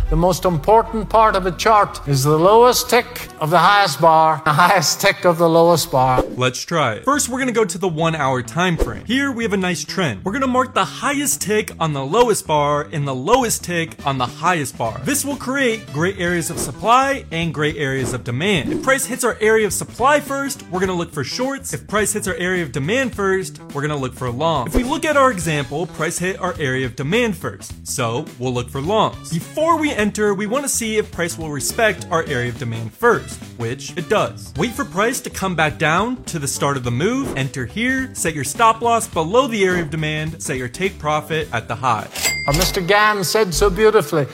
The most important part of a chart is the lowest tick of the highest bar, the highest tick of the lowest bar. Let's try it. First, we're gonna go to the 1 hour time frame. Here we have a nice trend. We're gonna mark the highest tick on the lowest bar and the lowest tick on the highest bar. This will create gray areas of supply and gray areas of demand. If price hits our area of supply first, we're gonna look for shorts. If price hits our area of demand first, we're gonna look for longs. If we look at our example, price hit our area of demand first, so we'll look for longs. Before we enter, we want to see if price will respect our area of demand first, which it does. Wait for price to come back down to the start of the move, enter here, set your stop loss below the area of demand, set your take profit at the high. Or Mr. Gann said so beautifully,